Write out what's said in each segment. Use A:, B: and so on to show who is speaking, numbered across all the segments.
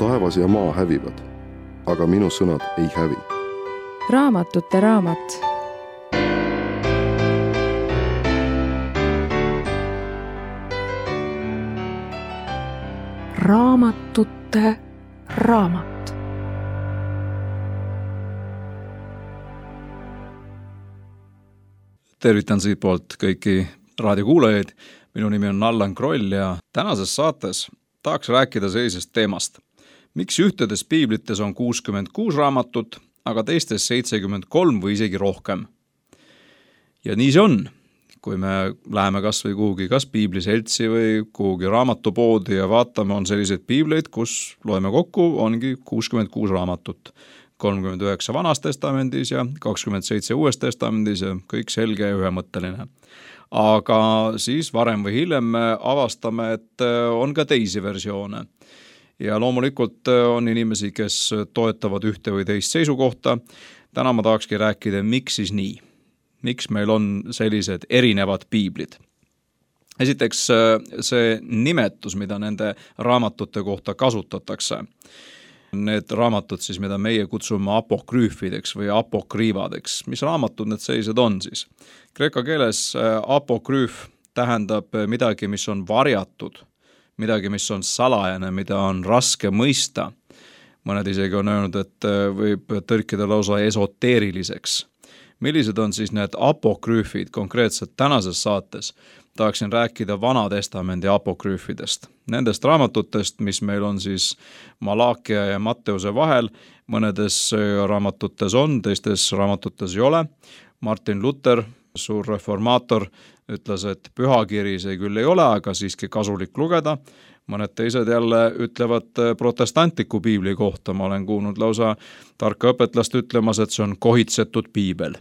A: taevas ja maa hävivad, aga minu sõnad ei hävi.
B: Raamatute raamat.
C: Raamatute raamat.
D: Tervitan siit poolt kõiki raadiokuulajaid. Minu nimi on Allan Kroll ja tänases saates tahaks rääkida sellisest teemast. Miks ühtedes piiblites on 66 raamatut, aga teistes 73 või isegi rohkem? Ja nii see on. Kui me läheme kas või kuhugi kas piibliseltsi või kuhugi raamatupoodi ja vaatame, on selliseid piibleid, kus loeme kokku, ongi 66 raamatut. 39 Vanas Testamendis ja 27 Uues Testamendis ja kõik selge ja ühemõtteline. Aga siis varem või hiljem me avastame, et on ka teisi versioone. Ja loomulikult on inimesi, kes toetavad ühte või teist seisukohta. Täna ma tahakski rääkida, miks siis nii? Miks meil on sellised erinevad piiblid? Esiteks see nimetus, mida nende raamatute kohta kasutatakse. Need raamatud siis, mida meie kutsume apokrüüfideks või apokriivadeks. Mis raamatud need sellised on siis? Kreeka keeles apokrüüf tähendab midagi, mis on varjatud, midagi, mis on salajane, mida on raske mõista. Mõned isegi on öelnud, et võib tõlkida lausa esoteeriliseks. Millised on siis need apokrüüfid konkreetselt tänases saates? Tahaksin rääkida Vana Testamendi apokrüüfidest. Nendest raamatutest, mis meil on siis Malakia ja Matteuse vahel, mõnedes raamatutes on, teistes raamatutes ei ole. Martin Luther, suur reformaator, ütles, et pühakiri see küll ei ole, aga siiski kasulik lugeda. Mõned teised jälle ütlevad protestantliku piibli kohta. Ma olen kuulnud lausa tarka õpetlast ütlemas, et see on kohitsetud piibel.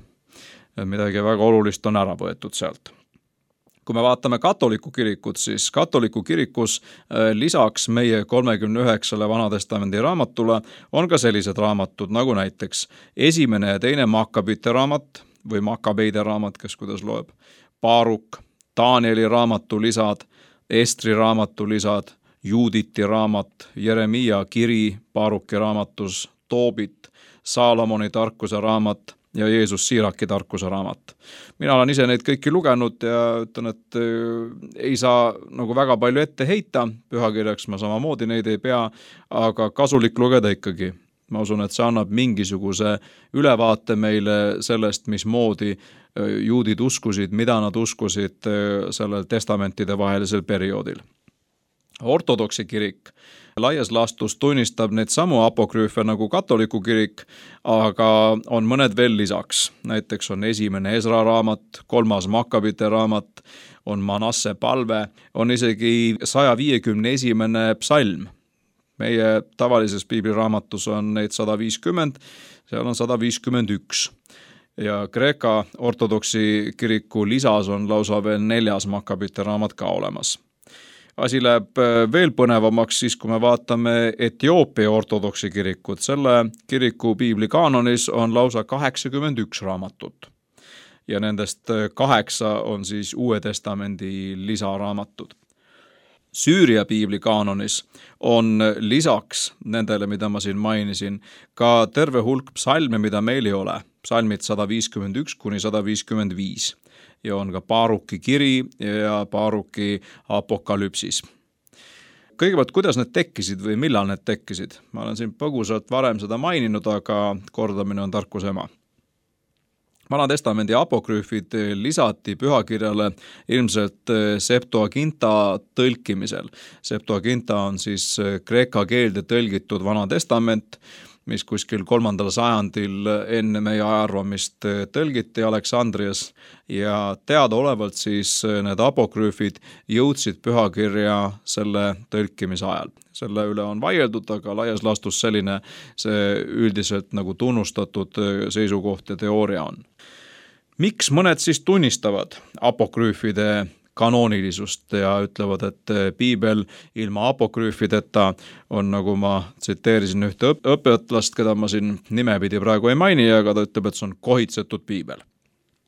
D: Midagi väga olulist on ära võetud sealt. Kui me vaatame katoliku kirikut, siis katoliku kirikus lisaks meie 39 Vana Testamendi raamatule on ka sellised raamatud, nagu näiteks esimene ja teine Makkabite raamat või Makkabeide raamat, kes kuidas loeb, Baaruk, Danieli raamatu lisad, Estri raamatu lisad, Juuditi raamat, Jeremia kiri Baaruki raamatus, Toobit, Saalomoni tarkuse raamat ja Jeesus Siiraki tarkuse raamat. Mina olen ise neid kõiki lugenud ja ütlen, et ei saa nagu väga palju ette heita, pühakirjaks ma samamoodi neid ei pea, aga kasulik lugeda ikkagi. Ma usun, et see annab mingisuguse ülevaate meile sellest, mismoodi juudid uskusid, mida nad uskusid sellel testamentide vahelisel perioodil. Ortodoksi kirik laias laastus tunnistab neid samu apokrüüfe nagu katoliku kirik, aga on mõned veel lisaks. Näiteks on esimene Ezra raamat, 3. Makkabite raamat, on Manasse palve, on isegi 151. psalm. Meie tavalises piibliraamatus on neid 150, seal on 151. Ja Kreeka ortodoksi kiriku lisas on lausa veel 4. Makkabite raamat ka olemas. Asi läheb veel põnevamaks siis, kui me vaatame Etioopia ortodoksi kirikut. Selle kiriku piibli kaanonis on lausa 81 raamatut. Ja nendest 8 on siis Uue Testamendi lisaraamatud. Süüria piibli kaanonis on lisaks nendele, mida ma siin mainisin, ka terve hulk psalme, mida meil ei ole. Psalmid 151 kuni 155. Ja on ka Baaruki kiri ja Baaruki apokalüpsis. Kõigepealt, kuidas need tekkisid või millal need tekkisid? Ma olen siin põgusalt varem seda maininud, aga kordamine on tarkuse ema. Vana Testamendi apokrüüfid lisati pühakirjale ilmselt Septuaginta tõlkimisel. Septuaginta on siis kreeka keelde tõlgitud Vana Testament, mis kuskil 3. sajandil enne meie ajaarvamist tõlgiti Aleksandrias ja teadaolevalt siis need apokrüüfid jõudsid pühakirja selle tõlkimise ajal. Selle üle on vaieldud, aga laias laastus selline see üldiselt nagu tunnustatud seisukoht ja teooria on. Miks mõned siis tunnistavad apokrüüfide kanoonilisust ja ütlevad, et piibel ilma apokrüüfideta on, nagu ma tsiteerisin ühte õpetlast, keda ma siin nimepidi praegu ei maini, aga ta ütleb, et see on kohitsetud piibel.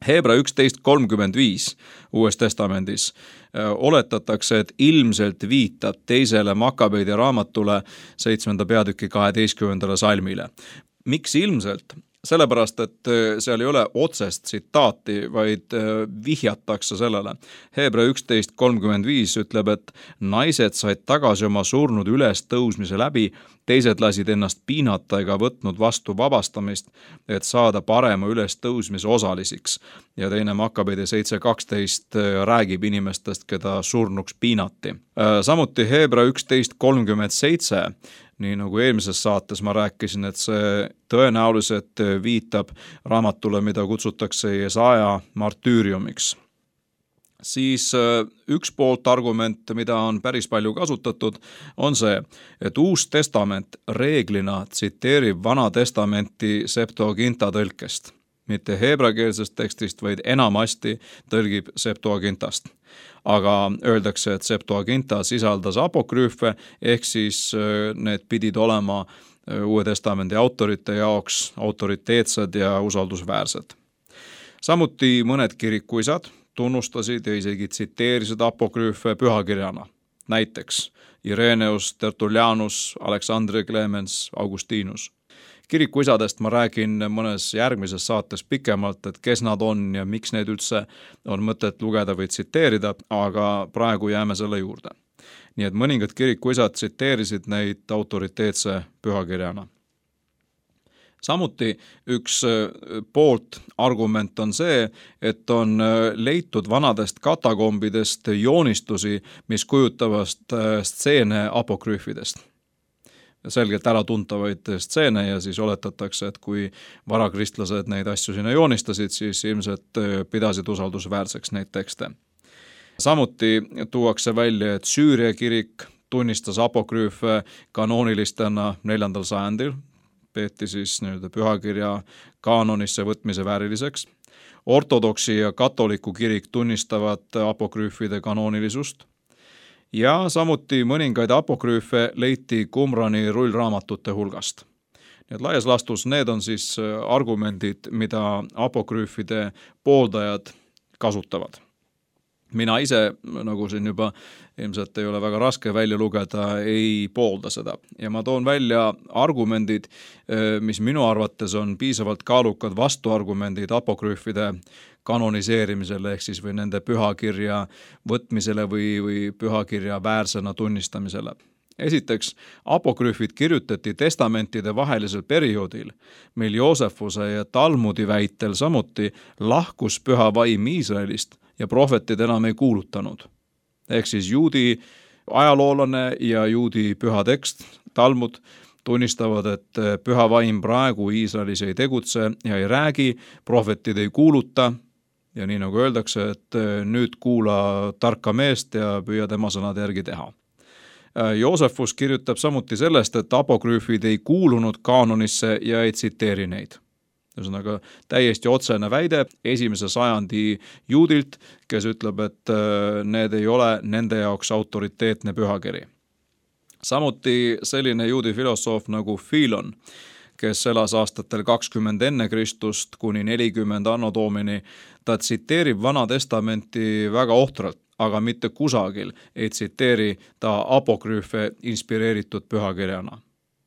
D: Heebra 11.35 Uues Testamendis oletatakse, et ilmselt viitab teisele Makabeide raamatule 7. peatüki 12. salmile. Miks ilmselt? Sellepärast, et seal ei ole otsest tsitaati, vaid vihjatakse sellele. Heebra 11.35 ütleb, et naised said tagasi oma surnud üles tõusmise läbi, teised lasid ennast piinata ega võtnud vastu vabastamist, et saada parema üles tõusmise osalisiks. Ja teine Makabeide 7.12 räägib inimestest, keda surnuks piinati. Samuti Heebra 11.37, nii nagu eelmises saates ma rääkisin, et see tõenäoliselt viitab raamatule, mida kutsutakse Jesaja martüüriumiks. Siis üks poolt argument, mida on päris palju kasutatud, on see, et Uus Testament reeglina tsiteerib Vana Testamenti Septuaginta tõlkest. Mitte heebrakeelsest tekstist, vaid enamasti tõlgib Septuagintast. Aga öeldakse, et Septuaginta sisaldas apokrüüfe, ehk siis need pidid olema Uue Testamendi autorite jaoks autoriteetsed ja usaldusväärsed. Samuti mõned kirikuisad tunnustasid ja isegi tsiteerisid apokrüüfe pühakirjana. Näiteks Ireneus, Tertullianus, Aleksandr Clemens, Augustinus. Kirikuisadest ma räägin mõnes järgmises saates pikemalt, et kes nad on ja miks neid üldse on mõtet lugeda või tsiteerida, aga praegu jääme selle juurde. Nii et mõningad kirikuisad tsiteerisid neid autoriteetse pühakirjana. Samuti üks poolt argument on see, et on leitud vanadest katakombidest joonistusi, mis kujutavast stseene apokrüüfidest. Selgelt äratuntavaid stseene ja siis oletatakse, et kui varakristlased neid asju sinna joonistasid, siis ilmselt pidasid usaldusväärseks neid tekste. Samuti tuuakse välja, et Süüria kirik tunnistas apokrüüfe kanoonilistena 4. sajandil, peeti siis pühakirja kaanonisse võtmise vääriliseks. Ortodoksi ja katoliku kirik tunnistavad apokrüüfide kanoonilisust. Ja samuti mõningaid apokrüüfe leiti Qumrani rullraamatute hulgast. Nii et laias laastus need on siis argumendid, mida apokrüüfide pooldajad kasutavad. Mina ise, nagu siin juba ilmselt ei ole väga raske välja lugeda, ei poolda seda. Ja ma toon välja argumendid, mis minu arvates on piisavalt kaalukad vastuargumendid apokrüüfide kanoniseerimisele ehk siis või nende pühakirja võtmisele või pühakirja väärsena tunnistamisele. Esiteks, apokrüüfid kirjutati testamentide vahelisel perioodil, mil Joosefuse ja Talmudi väitel samuti lahkus püha vaim Iisraelist ja prohvetid enam ei kuulutanud. Ehk siis juudi ajaloolane ja juudi püha tekst, Talmud, tunnistavad, et püha vaim praegu Iisraelis ei tegutse ja ei räägi, prohvetid ei kuuluta ja nii nagu öeldakse, et nüüd kuula tarka meest ja püüa tema sõnade järgi teha. Joosefus kirjutab samuti sellest, et apokrüüfid ei kuulunud kaanonisse ja ei tsiteeri neid. Ühesõnaga täiesti otsene väide 1. sajandi juudilt, kes ütleb, et need ei ole nende jaoks autoriteetne pühakiri. Samuti selline juudi filosoof nagu Philon, kes elas aastatel 20 enne Kristust kuni 40 anno domini, ta tsiteerib Vana Testamenti väga ohtralt, aga mitte kusagil ei tsiteeri ta apokrüüfe inspireeritud pühakirjana.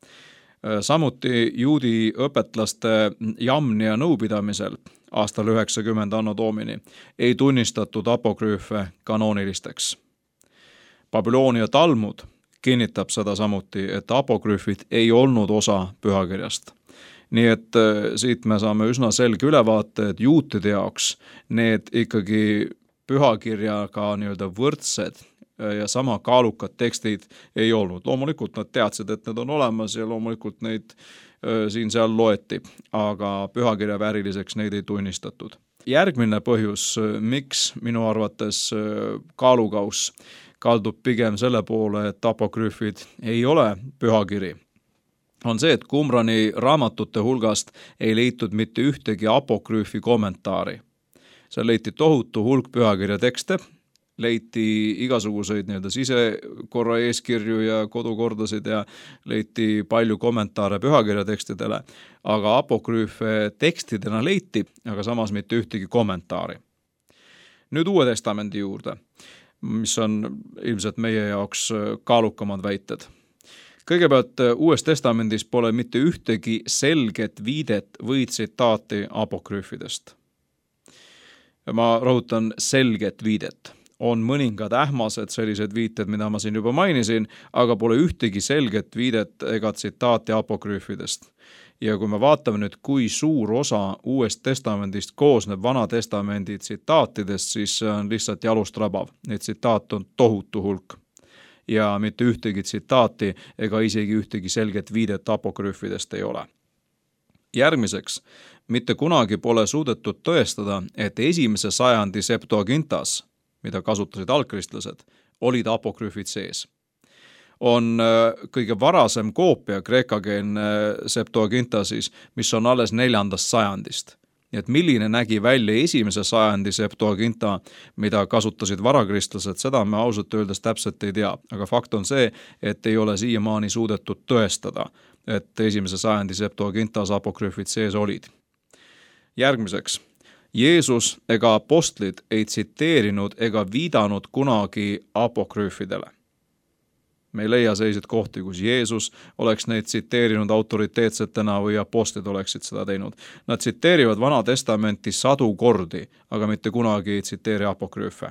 D: Samuti juudi õpetlaste jamni ja nõupidamisel aastal 90 anno domini ei tunnistatud apokrüüfe kanoonilisteks. Babyloonia Talmud kinnitab seda samuti, et apokrüüfid ei olnud osa pühakirjast. Nii et siit me saame üsna selge ülevaate, et juutide jaoks need ikkagi pühakirjaga võrdsed ja sama kaalukad tekstid ei olnud. Loomulikult nad teadsid, et need on olemas ja loomulikult neid siin-seal loeti, aga pühakirja vääriliseks neid ei tunnistatud. Järgmine põhjus, miks minu arvates kaalukauss kaldub pigem selle poole, et apokrüüfid ei ole pühakiri, on see, et Qumrani raamatute hulgast ei leitud mitte ühtegi apokrüüfi kommentaari. Seal leiti tohutu hulk pühakirja tekste, leiti igasuguseid nii-öelda sisekorra eeskirju ja kodukordasid ja leiti palju kommentaare pühakirja tekstidele, aga apokrüüfe tekstidena leiti, aga samas mitte ühtegi kommentaari. Nüüd Uue Testamendi juurde, mis on ilmselt meie jaoks kaalukamad väited. Kõigepealt Uues Testamendis pole mitte ühtegi selget viidet või tsitaati apokrüüfidest. Ma rõhutan selget viidet. On mõningad ähmased sellised viited, mida ma siin juba mainisin, aga pole ühtegi selget viidet ega tsitaati apokrüüfidest. Ja kui me vaatame nüüd, kui suur osa Uuest Testamendist koosneb Vana Testamendi tsitaatidest, siis see on lihtsalt jalust rabav. Neid tsitaat on tohutu hulk. Ja mitte ühtegi tsitaati ega isegi ühtegi selget viidet apokrüüfidest ei ole. Järgmiseks, mitte kunagi pole suudetud tõestada, et 1. sajandi Septuagintas, mida kasutasid algkristlased, olid apokrüüfid sees. On kõige varasem koopia kreekakeelne Septuagintasis, mis on alles 4. sajandist. Nii et milline nägi välja 1. sajandi Septuaginta, mida kasutasid varakristlased, seda me ausalt öeldes täpselt ei tea. Aga fakt on see, et ei ole siiamaani suudetud tõestada, et 1. sajandi Septuagintas apokrüüfid sees olid. Järgmiseks, Jeesus ega apostlid ei tsiteerinud ega viidanud kunagi apokrüüfidele. Me ei leia selliseid kohti, kus Jeesus oleks neid tsiteerinud autoriteetsetena või apostlid oleksid seda teinud. Nad tsiteerivad Vana Testamenti 100 kordi, aga mitte kunagi ei tsiteeri apokrüüfe.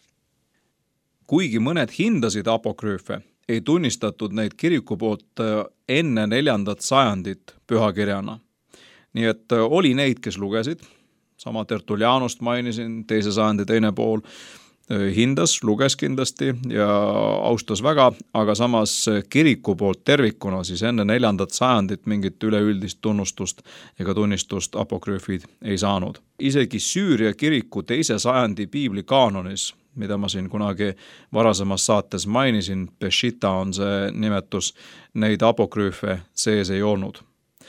D: Kuigi mõned hindasid apokrüüfe, ei tunnistatud neid kiriku poolt enne 4. sajandit pühakirjana. Nii et oli neid, kes lugesid, sama Tertullianust mainisin, 2. sajandi teine pool, hindas, luges kindlasti ja austas väga, aga samas kiriku poolt tervikuna siis enne 4. sajandit mingit üleüldist tunnustust ega tunnistust apokrüüfid ei saanud. Isegi Süüria kiriku 2. sajandi piibli kaanonis, mida ma siin kunagi varasemas saates mainisin, Peshita on see nimetus, neid apokrüüfe sees ei olnud.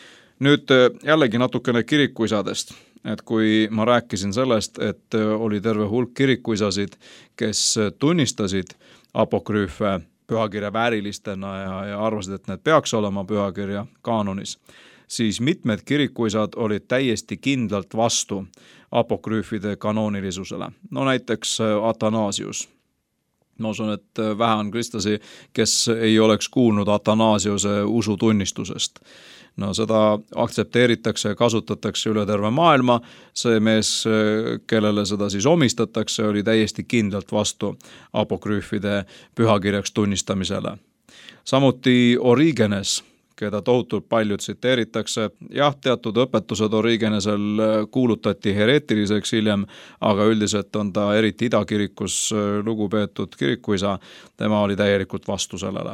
D: Nüüd jällegi natukene kirikuisadest. Et kui ma rääkisin sellest, et oli terve hulk kirikuisasid, kes tunnistasid apokrüüfe pühakirja väärilistena ja arvasid, et need peaks olema pühakirja kaanonis, siis mitmed kirikuisad olid täiesti kindlalt vastu apokrüüfide kanoonilisusele. No näiteks Athanasius. Ma usun, et vähe on kristlasi, kes ei oleks kuulnud Athanasiuse usutunnistusest. No seda aktsepteeritakse ja kasutatakse üle terve maailma. See mees, kellele seda siis omistatakse, oli täiesti kindlalt vastu apokrüüfide pühakirjaks tunnistamisele. Samuti Origenes, keda tohutult palju tsiteeritakse. Jah, teatud õpetused Origenesel kuulutati hereetiliseks hiljem, aga üldiselt on ta eriti idakirikus lugupeetud kirikuisa. Tema oli täielikult vastu sellele.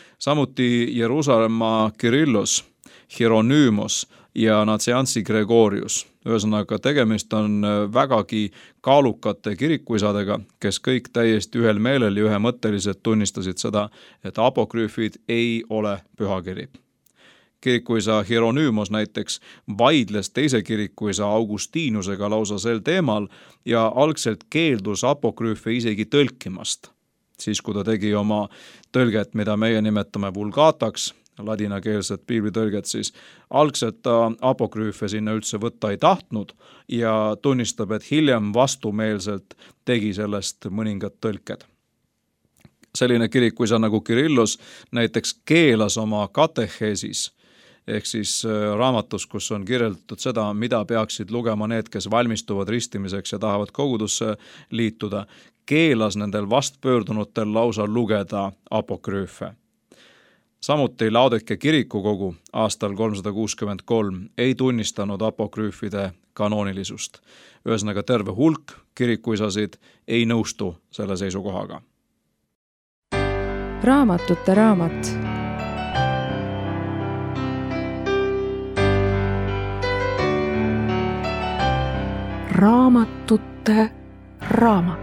D: Samuti Jeruusalemma Kirillos, Hieronymos ja Natsiansi Gregorius. Ühesõnaga, tegemist on vägagi kaalukate kirikuisadega, kes kõik täiesti ühel meelel ja ühemõtteliselt tunnistasid seda, et apokrüüfid ei ole pühakiri. Kirikuisa Hieronymos näiteks vaidles teise kirikuisa Augustinusega lausa sel teemal ja algselt keeldus apokrüüfe isegi tõlkimast. Siis, kui ta tegi oma tõlget, mida meie nimetame vulgataks, ladinakeelset piiblitõlget, siis algselt ta apokrüüfe sinna üldse võtta ei tahtnud ja tunnistab, et hiljem vastumeelselt tegi sellest mõningad tõlked. Selline kirikuisa nagu Kirillos näiteks keelas oma kateheesis, ehk siis raamatus, kus on kirjeldatud seda, mida peaksid lugema need, kes valmistuvad ristimiseks ja tahavad kogudusse liituda, keelas nendel vastpöördunutel lausa lugeda apokrüüfe. Samuti Laodike kirikukogu aastal 363 ei tunnistanud apokrüüfide kanoonilisust. Ühesõnaga terve hulk kirikuisasid ei nõustu selle seisukohaga.
B: Raamatute raamat.
C: Raamatute raamat.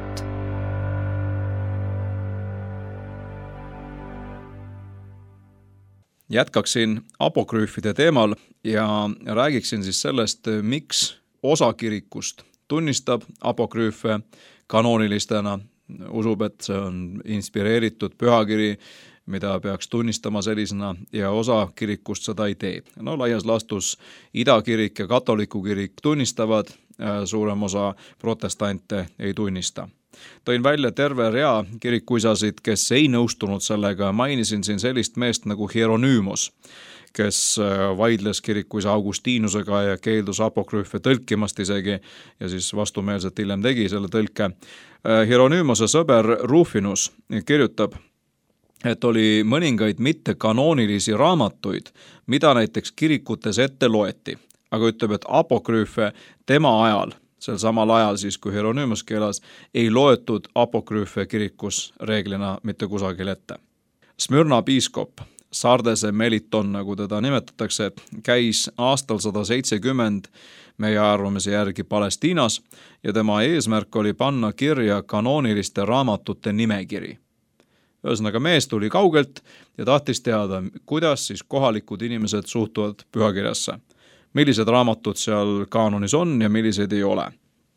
D: Jätkaksin apokrüüfide teemal ja räägiksin siis sellest, miks osa kirikust tunnistab apokrüüfe kanoonilistena usub, et see on inspireeritud pühakiri, mida peaks tunnistama sellisena ja osa kirikust seda ei tee. No laias laastus Ida kirik ja katoliku kirik tunnistavad, suurem osa protestante ei tunnista. Tõin välja terve rea kirikuisasid, kes ei nõustunud sellega. Mainisin siin sellist meest nagu Hieronymos, kes vaidles kirikuisa Augustinusega ja keeldus apokrüüfe tõlkimast isegi ja siis vastumeelselt hiljem tegi selle tõlke. Hieronymose sõber Rufinus kirjutab, et oli mõningaid mittekanoonilisi raamatuid, mida näiteks kirikutes ette loeti, aga ütleb, et apokrüüfe tema ajal, sel samal ajal siis, kui Hieronymos keelas, ei loetud apokrüüfe kirikus reeglina mitte kusagil ette. Smyrna piiskop Sardese Meliton, nagu teda nimetatakse, käis aastal 170 meie arvamise järgi Palestiinas ja tema eesmärk oli panna kirja kanooniliste raamatute nimekiri. Ühesõnaga mees tuli kaugelt ja tahtis teada, kuidas siis kohalikud inimesed suhtuvad pühakirjasse. Millised raamatud seal kaanonis on ja millised ei ole.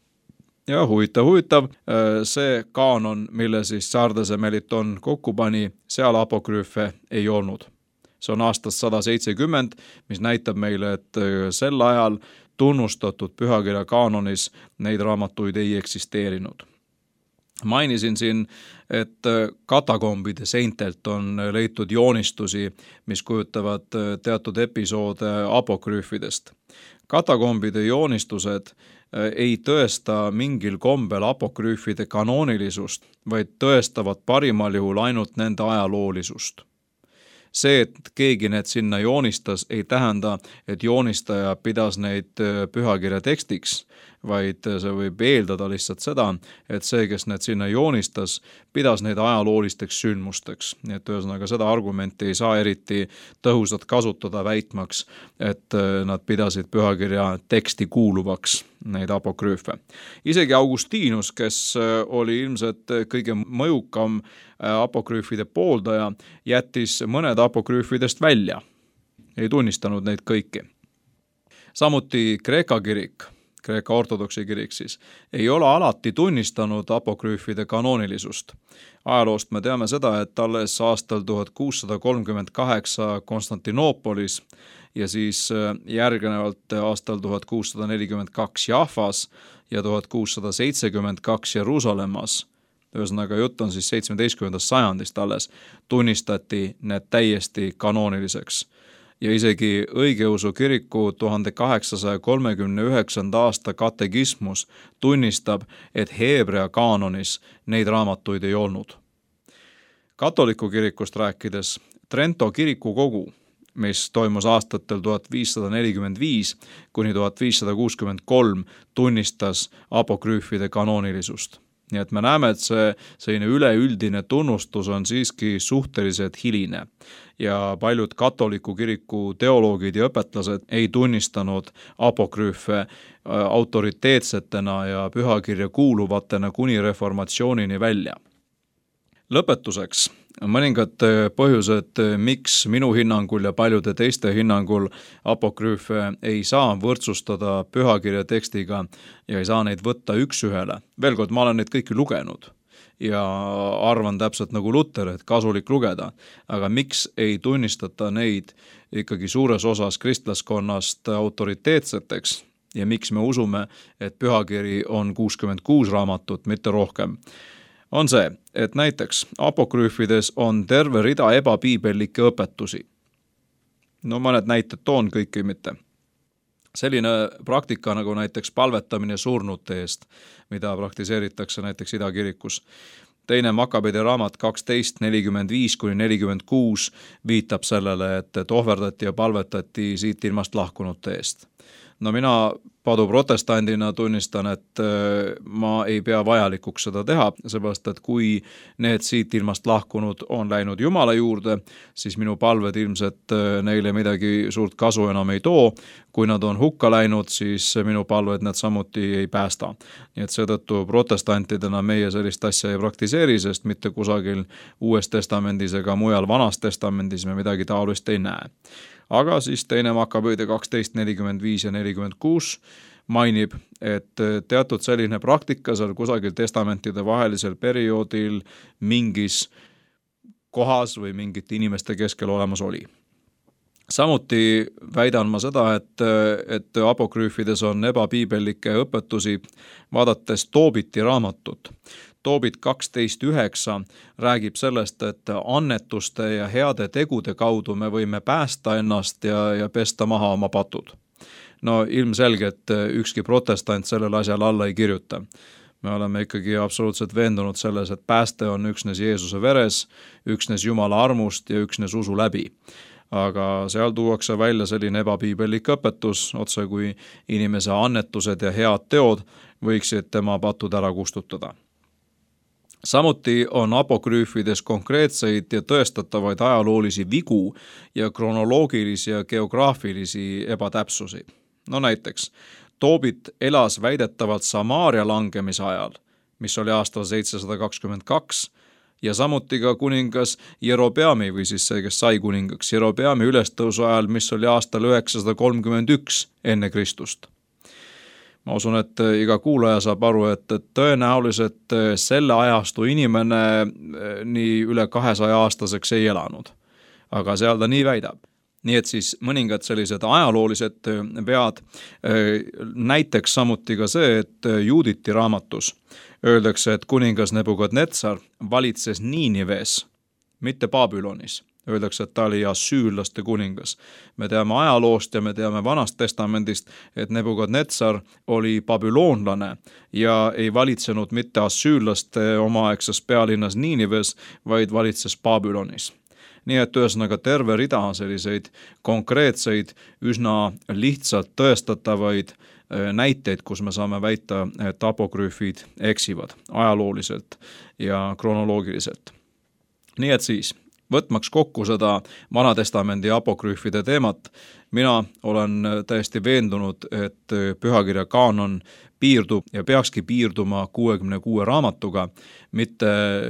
D: Ja huvitav, see kaanon, mille siis Sardese Meliton kokku pani, seal apokrüüfe ei olnud. See on aastast 170, mis näitab meile, et sel ajal tunnustatud pühakirja kaanonis neid raamatuid ei eksisteerinud. Mainisin siin, et katakombide seintelt on leitud joonistusi, mis kujutavad teatud episoode apokrüüfidest. Katakombide joonistused ei tõesta mingil kombel apokrüüfide kanoonilisust, vaid tõestavad parimal juhul ainult nende ajaloolisust. See, et keegi need sinna joonistas, ei tähenda, et joonistaja pidas neid pühakirja tekstiks, vaid see võib eeldada lihtsalt seda, et see, kes need sinna joonistas, pidas neid ajaloolisteks sündmusteks. Nii et ühesõnaga seda argumenti ei saa eriti tõhusalt kasutada väitmaks, et nad pidasid pühakirja teksti kuuluvaks neid apokrüüfe. Isegi Augustinus, kes oli ilmselt kõige mõjukam apokrüüfide pooldaja, jättis mõned apokrüüfidest välja. Ei tunnistanud neid kõiki. Samuti Kreeka kirik, Kreeka ortodoksi kirik siis, ei ole alati tunnistanud apokrüüfide kanoonilisust. Ajaloost me teame seda, et alles aastal 1638 Konstantinoopolis ja siis järgnevalt aastal 1642 Jaffas ja 1672 Jeruusalemmas, ühesõnaga jutt on siis 17. sajandist alles, tunnistati need täiesti kanooniliseks. Ja isegi õigeusu kiriku 1839. aasta katekismus tunnistab, et Heebrea kaanonis neid raamatuid ei olnud. Katoliku kirikust rääkides, Trento kirikukogu, mis toimus aastatel 1545 kuni 1563, tunnistas apokrüüfide kanoonilisust. Nii et me näeme, et see selline üleüldine tunnustus on siiski suhteliselt hiline ja paljud katoliku kiriku teoloogid ja õpetlased ei tunnistanud apokrüüfe autoriteetsetena ja pühakirja kuuluvatena kuni reformatsioonini välja. Lõpetuseks mõningad põhjused, miks minu hinnangul ja paljude teiste hinnangul apokrüüfe ei saa võrdsustada pühakirja tekstiga ja ei saa neid võtta üks-ühele. Veel kord, ma olen neid kõiki lugenud ja arvan täpselt nagu Luter, et kasulik lugeda, aga miks ei tunnistata neid ikkagi suures osas kristlaskonnast autoriteetseteks ja miks me usume, et pühakiri on 66 raamatut, mitte rohkem, on see, et näiteks apokrüüfides on terve rida ebapiibellikke õpetusi. No mõned näited toon, kõiki mitte. Selline praktika nagu näiteks palvetamine surnute eest, mida praktiseeritakse näiteks Ida kirikus. Teine Makabede raamat 12:45-46 viitab sellele, et ohverdati ja palvetati siit ilmast lahkunute eest. No mina padu protestandina tunnistan, et ma ei pea vajalikuks seda teha, seepärast, et kui need siit ilmast lahkunud on läinud Jumala juurde, siis minu palved ilmselt neile midagi suurt kasu enam ei too. Kui nad on hukka läinud, siis minu palved need samuti ei päästa. Nii et seetõttu protestantidena meie sellist asja ei praktiseeri, sest mitte kusagil Uues testamendis ega mujal Vanas testamendis me midagi taolist ei näe. Aga siis teine Makabede 12:45 ja 46 mainib, et teatud selline praktika seal kusagil testamentide vahelisel perioodil mingis kohas või mingite inimeste keskel olemas oli. Samuti väidan ma seda, et apokrüüfides on ebapiibellikke õpetusi, vaadates Toobiti raamatut. Toobit 12.9 räägib sellest, et annetuste ja heade tegude kaudu me võime päästa ennast ja pesta maha oma patud. No ilmselgelt ükski protestant sellele asjale alla ei kirjuta. Me oleme ikkagi absoluutselt veendunud selles, et pääste on üksnes Jeesuse veres, üksnes Jumala armust ja üksnes usu läbi. Aga seal tuuakse välja selline ebapiibellik õpetus, otse kui inimese annetused ja head teod võiksid tema patud ära kustutada. Samuti on apokrüüfides konkreetseid ja tõestatavaid ajaloolisi vigu ja kronoloogilisi ja geograafilisi ebatäpsusi. No näiteks, Toobit elas väidetavalt Samaaria langemise ajal, mis oli aastal 722, ja samuti ka kuningas Jerobeami või siis see, kes sai kuningaks, Jerobeami ülestõusu ajal, mis oli aastal 931 enne Kristust. Ma usun, et iga kuulaja saab aru, et tõenäoliselt selle ajastu inimene nii üle 200 aastaseks ei elanud. Aga seal ta nii väidab. Nii et siis mõningad sellised ajaloolised vead, näiteks samuti ka see, et Juuditi raamatus öeldakse, et kuningas Nebukadnetsar valitses Niinives, mitte Babülonis. Öeldakse, et ta oli assüürlaste kuningas. Me teame ajaloost ja me teame Vanast testamendist, et Nebukadnetsar oli babüloonlane ja ei valitsenud mitte assüürlaste omaaegses pealinnas Niinives, vaid valitses Babülonis. Nii et ühesõnaga terve rida selliseid konkreetseid, üsna lihtsalt tõestatavaid näiteid, kus me saame väita, et apokrüüfid eksivad ajalooliselt ja kronoloogiliselt. Nii et siis, võtmaks kokku seda Vanatestamendi apokrüüfide teemat, mina olen täiesti veendunud, et pühakirja kaanon piirdub ja peakski piirduma 66 raamatuga, mitte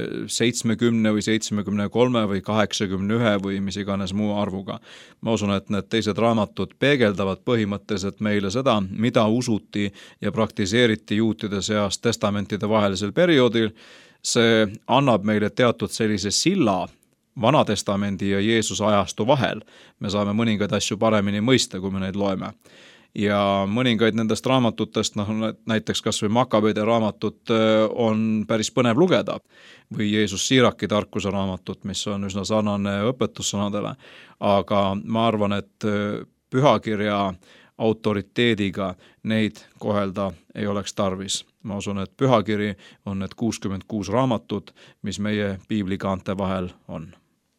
D: 70 või 73 või 81 või mis iganes muu arvuga. Ma usun, et need teised raamatud peegeldavad põhimõtteliselt meile seda, mida usuti ja praktiseeriti juutide seas testamentide vahelisel perioodil. See annab meile teatud sellise silla Vanatestamendi ja Jeesuse ajastu vahel. Me saame mõningaid asju paremini mõista, kui me neid loeme. Ja mõningaid nendest raamatutest, näiteks kas või Makabeide raamatut on päris põnev lugeda või Jeesus Siiraki tarkuse raamatut, mis on üsna sarnane õpetussõnadele. Aga ma arvan, et pühakirja autoriteediga neid kohelda ei oleks tarvis. Ma usun, et pühakiri on need 66 raamatut, mis meie piiblikaante vahel on.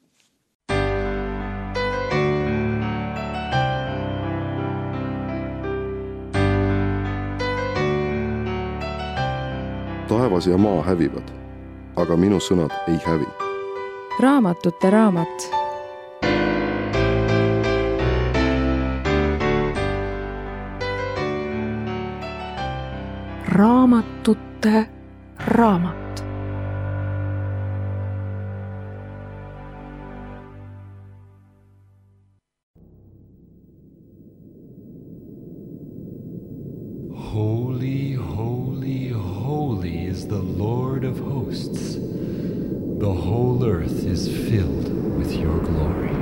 A: Taevas ja maa hävivad, aga minu sõnad ei hävi.
B: Raamatute raamat.
C: Raamatute raamat.
E: Holy, holy, holy is the Lord of hosts. The whole earth is filled with your glory.